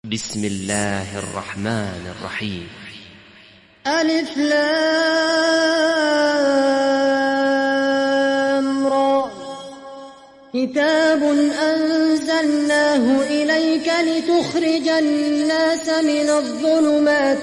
بسم الله الرحمن الرحيم. ألف لام را. كتاب أنزلناه إليك لتخرج الناس من الظلمات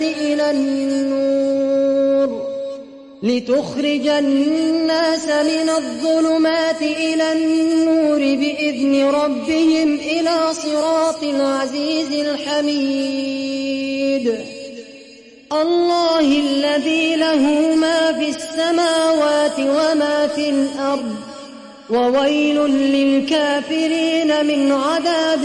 إلى النور بإذن ربهم إلى صراط العزيز الحميد. الله الذي له ما في السماوات وما في الأرض، وويل للكافرين من عذاب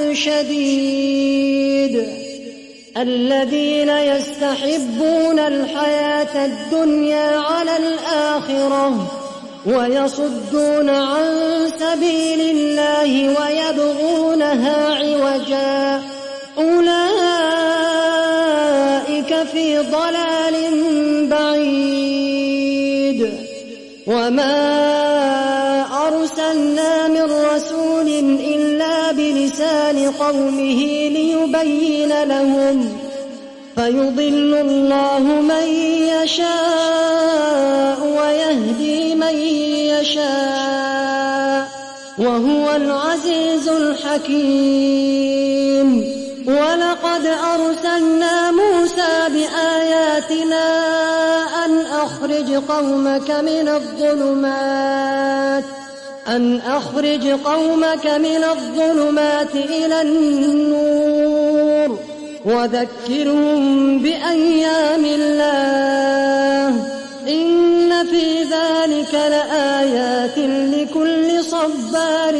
شديد. الذين يستحبون الحياة الدنيا على الآخرة ويصدون عن سبيل الله ويبغونها عوجا، أولئك في ضلال بعيد. وما أرسلنا من رسول إلا بلسان قومه ليبين لهم، فيضل الله من يشاء ويهدي من يشاء، وهو العزيز الحكيم. ولقد أرسلنا موسى بآياتنا أن أخرج قومك من الظلمات إلى النور وذكرهم بأيام الله، إن في ذلك لآيات لكل صبار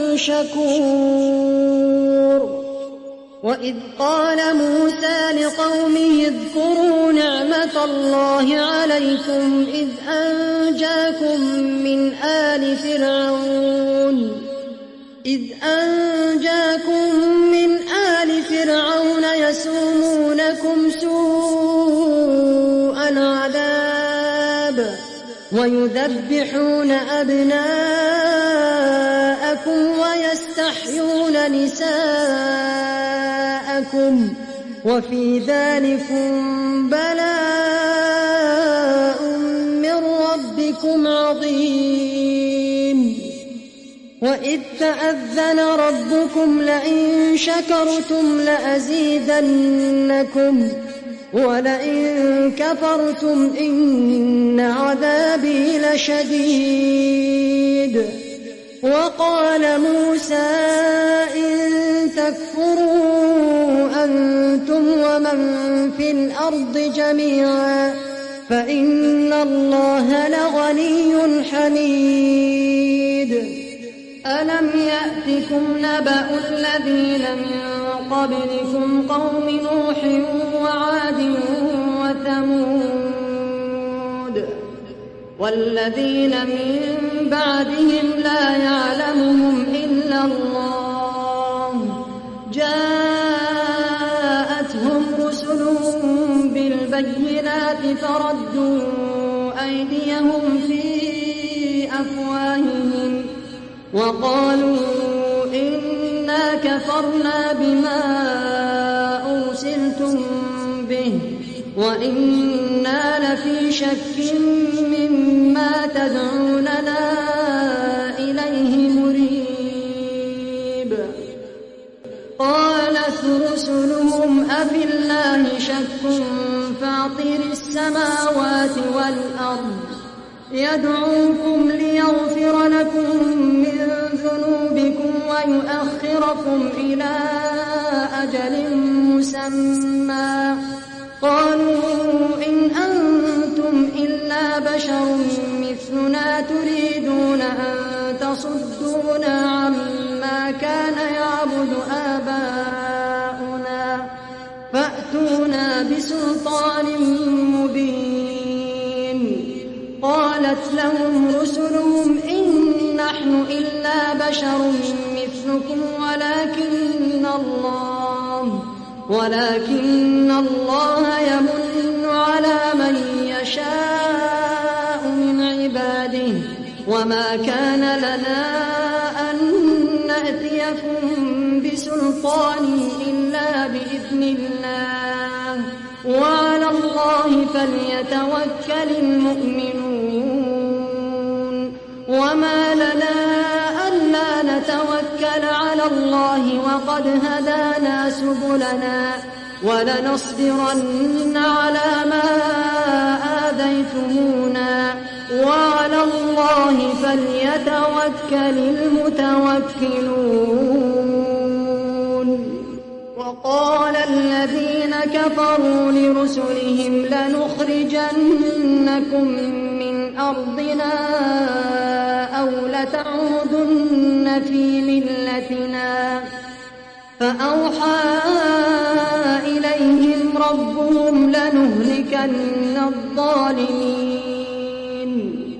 شكور. وإذ قال موسى لقومه اذكروا نعمة الله عليكم إذ أنجاكم من آل فرعون يسومونكم سوء العذاب ويذبحون أبناءكم ويستحيون نساءكم، وفي ذلكم بلاء من ربكم عظيم. وإذ تأذن ربكم لئن شكرتم لأزيدنكم ولئن كفرتم إن عذابي لشديد. وقال موسى إن تكفروا أنتم ومن في الأرض جميعا فإن الله لغني حميد. ألم يأتكم نبأ الذين من قبلكم قوم نوح وعاد وثمود والذين من بعدهم لا يعلمهم إلا الله، جاءتهم رسلهم بالبينات فردوا أيديهم في أفواههم وقالوا إنا كفرنا بما أرسلتم به وإنا لفي شك مما تدعوننا إليه مريب. قالت رسلهم أفي الله شك فاطر السماوات والأرض يدعوكم ليغفر لكم من ذنوبكم ويؤخركم إلى أجل مسمى، قالوا إن أنتم إلا بشر مثلنا تريدون أن تصدونا عما كان يعبد آباؤنا فأتونا بسلطان مبين. قالت لهم رسلهم إن نحن إلا بشر مثلكم ولكن الله يمن على من يشاء من عباده، وما كان لنا أن نأتيكم بسلطان إلا بإذن بإذن الله وعلى الله فليتوكل المؤمنون وما لنا ألا نتوكل على الله وقد هدانا سبلنا ولنصبرن على ما آذيتمونا وعلى الله فليتوكل المتوكلون وقال الذين كفروا لرسلهم لنخرجنكم من أرضنا أو لتعودن في ملتنا فأوحى إليهم ربهم لنهلكن الظالمين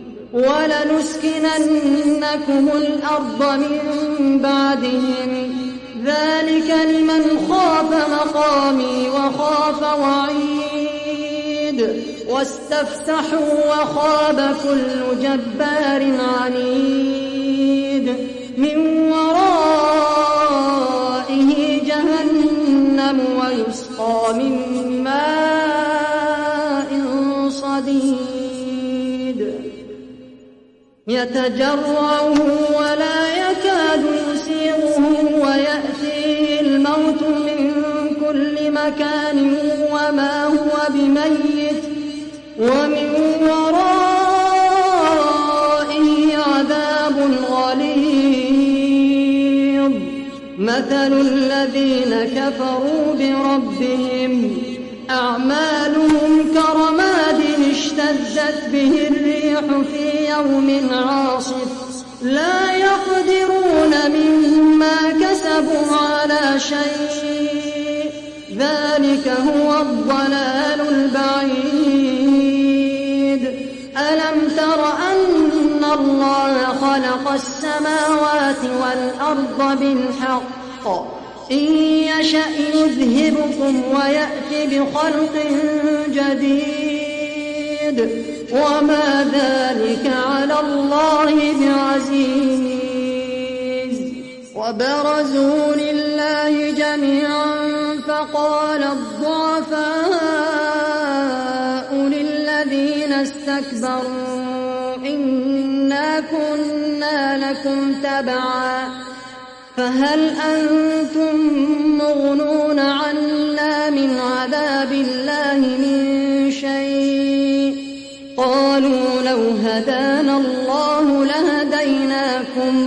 ولنسكننكم الأرض من بعدهم ذلك لمن خاف مقامي وخاف وعيد واستفتحوا وخاب كل جبار عنيد من ورائه جهنم ويسقى من ماء صديد يتجرعه ولا يكاد يسيغه ويأتيه الموت من كل مكان وما هو بميت ومن ورائه عذاب غليظ مثل الذين كفروا بربهم أعمالهم كرماد اشتدت به الريح في يوم عاصف لا يقدرون مما كسبوا على شيء ذلك هو الضلال البعيد ألم تر أن الله خلق السماوات والأرض بالحق إن يشأ يذهبكم ويأتي بخلق جديد وما ذلك على الله بعزيز وبرزوا لله جميعا فقال الضعفاء للذين استكبروا إنا كنا لكم تبعا فهل أنتم مغنون عنا من عذاب الله من شيء قالوا لو هدانا الله لهديناكم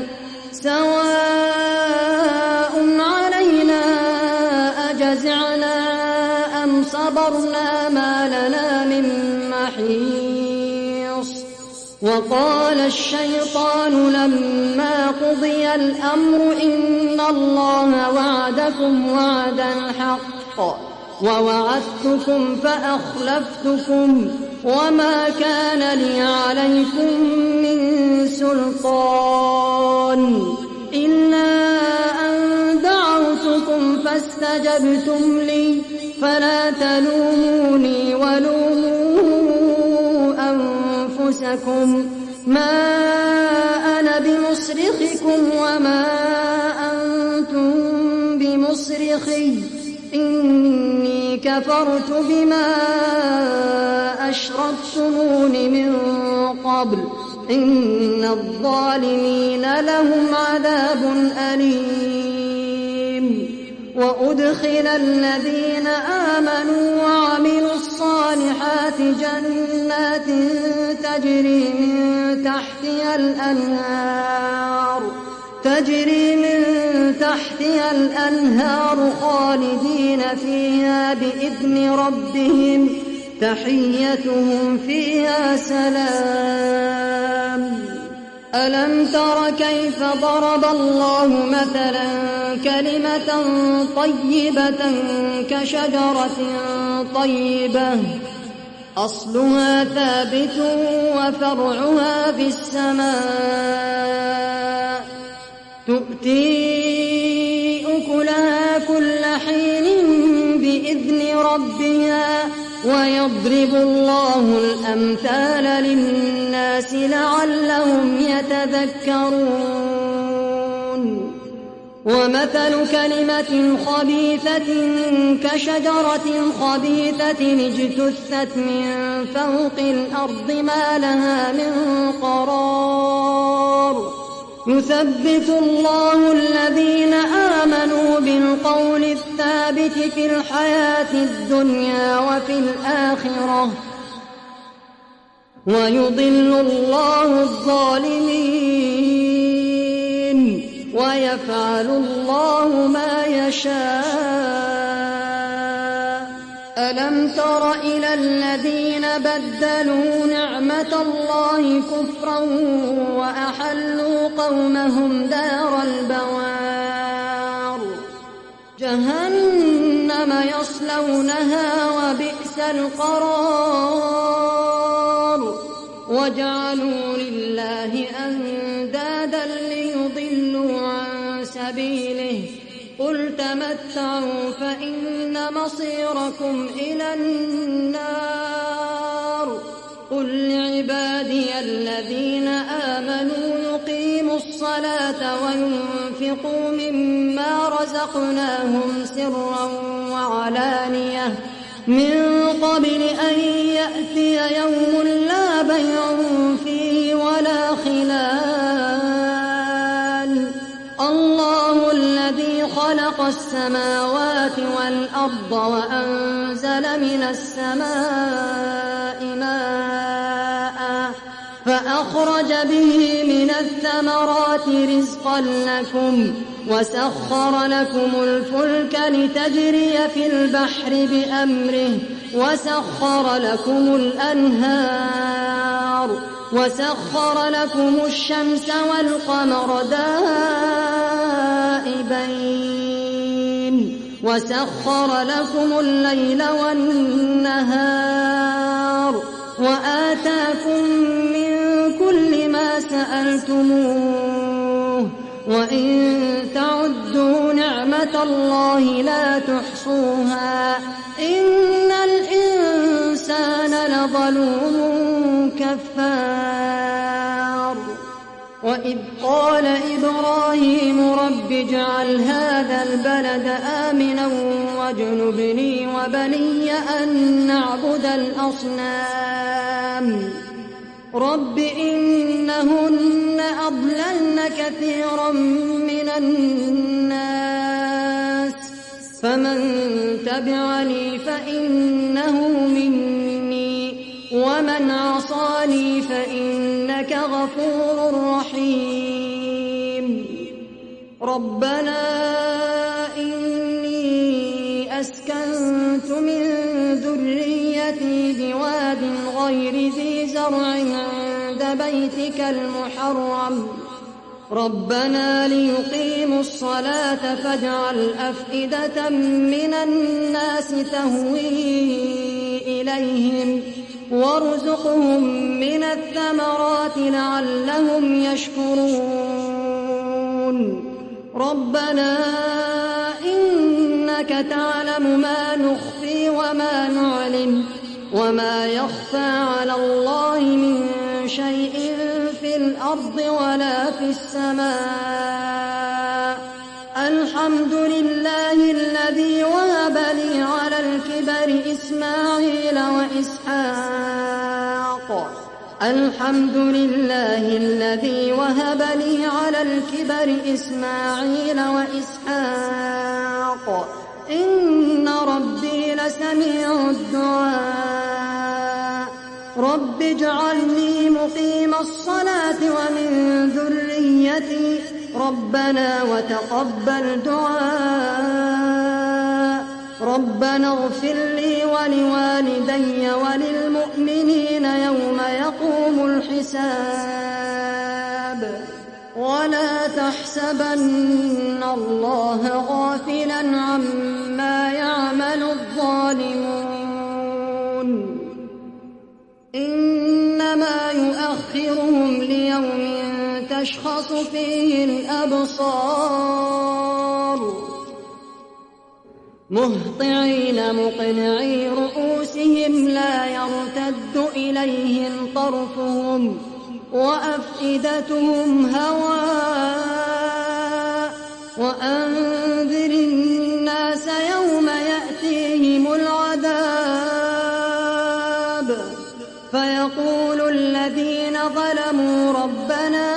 سواء علينا أجزعنا أم صبرنا ما لنا من محيص وقال الشيطان لما قضي الأمر إن الله وعدكم وعد الحق ووعدتكم فأخلفتكم وما كان لي عليكم من سلطان إلا أن دعوتكم فاستجبتم لي فلا تلوموني ولوموا أنفسكم ما أنا بمصرخكم وما أنتم بمصرخي إني كفرت بما أشركتمون من قبل إن الظالمين لهم عذاب أليم وأدخل الذين آمنوا وعملوا الصالحات جنات تجري من تحتها الأنهار خالدين فيها بإذن ربهم تحيتهم فيها سلام ألم تر كيف ضرب الله مثلا كلمة طيبة كشجرة طيبة أصلها ثابت وفرعها في السماء تؤتي أكلها كل حين بإذن ربها ويضرب الله الأمثال للناس لعلهم يتذكرون ومثل كلمة خبيثة كشجرة خبيثة اجتثت من فوق الأرض ما لها من قرار يثبت الله الذين آمنوا بالقول الثابت في الحياة الدنيا وفي الآخرة ويضل الله الظالمين ويفعل الله ما يشاء. ألم تر إلى الذين بدلوا نعمة الله كفرا وأحلوا قومهم دار البوار جهنم يصلونها وبئس القرار وجعلوا لله أندادا ليضلوا عن سبيله قل تمتعوا فإن مصيركم إلى النار قل لعبادي الذين آمنوا يقيموا الصلاة وينفقوا مما رزقناهم سرا وعلانية من قبل أن يأتي يوم لا بيع فيه ولا خلال الله الذي خلق السماوات والأرض وأنزل من السماء ماء فأخرج به من الثمرات رزقا لكم وسخر لكم الفلك لتجري في البحر بأمره وسخر لكم الأنهار وسخر لكم الشمس والقمر دائبين وسخر لكم الليل والنهار وآتاكم من كل ما سألتموه وإن تعدوا نعمة الله لا تحصوها إن الإنسان لظلوم كفار. وإذ قال إبراهيم رب اجعل هذا البلد آمنا واجنبني وبني أن نعبد الأصنام رب إنهن أضللن كثيرا من الناس فمن تبعني فإنه مني ومن عصاني فإنك غفور رحيم. ربنا إني أسكنت من ذريتي بواد غير ذي زرع عند بيتك المحرم ربنا ليقيموا الصلاة فاجعل أفئدة من الناس تهوي إليهم وارزقهم من الثمرات لعلهم يشكرون. ربنا إنك تعلم ما نخفي وما نعلن وما يخفى على الله من شيء في الأرض ولا في السماء. الحمد لله الذي وهب لي على الكبر إسماعيل وإسحاق. الحمد لله الذي وهب لي على الكبر إسماعيل وإسحاق إن ربي لسميع الدعاء. رب اجعلني مقيم الصلاة ومن ذريتي ربنا وتقبل دعاء. ربنا اغفر لي ولوالدي وللمؤمنين يوم يقوم الحساب. ولا تحسبن الله غافلا عما يعمل الظالمون إنما يؤخرهم ليوم تشخص فيه الأبصار مهطعين مقنعي رؤوسهم لا يرتد إليهم طرفهم وأفئدتهم هواء وأنذر الناس يوم يأتيهم العذاب فيقول الذين ظلموا ربنا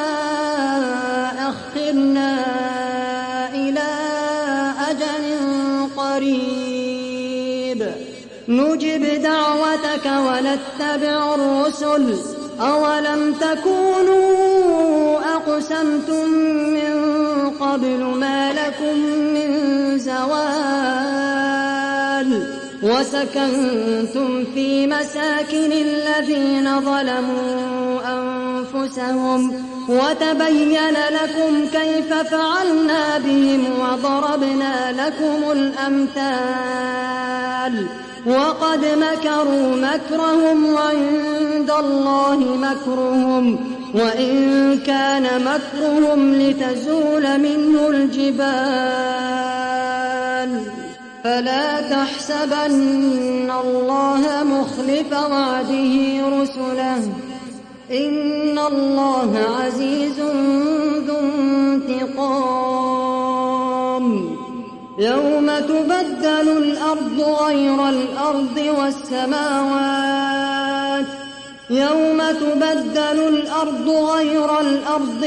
أخرنا إلى أجل قريب نجب دعوتك ونتبع الرسل أولم تكونوا أقسمتم من قبل ما لكم من زوال وسكنتم في مساكن الذين ظلموا أنفسهم وتبين لكم كيف فعلنا بهم وضربنا لكم الأمثال وقد مكروا مكرهم وعند الله مكرهم وإن كان مكرهم لتزول منه الجبال فلا تحسبن الله مخلف وعده رسله إن الله عزيز ذو انتقام يوم تبدل الأرض غير الأرض والسماوات يوم تبدل الأرض غير الأرض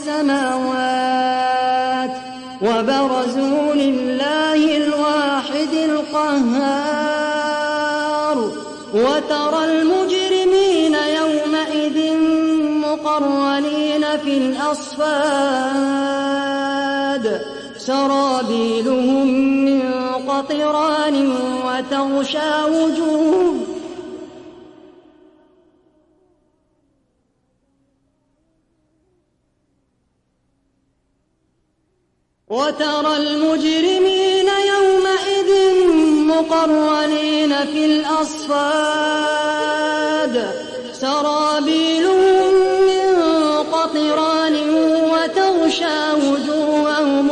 والسماوات وبرزوا لله الواحد القهار وترى المجرمين يومئذ مقرنين في الأصفاد سرابيلهم من قطران وترى المجرمين يومئذ مقرنين في الأصفاد سرابيلهم من قطران وتغشى وجوههم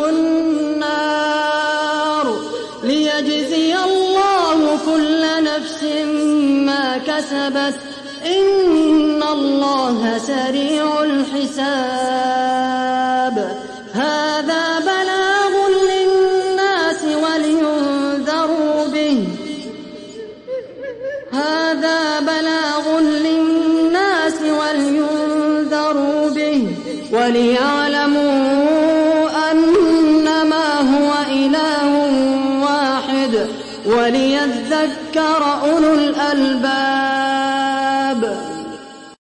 النار ليجزي الله كل نفس ما كسبت إن الله سريع الحساب هذا بلاغ للناس ولينذروا به وليعلموا أنما هو إله واحد وليذكر أولو الألباب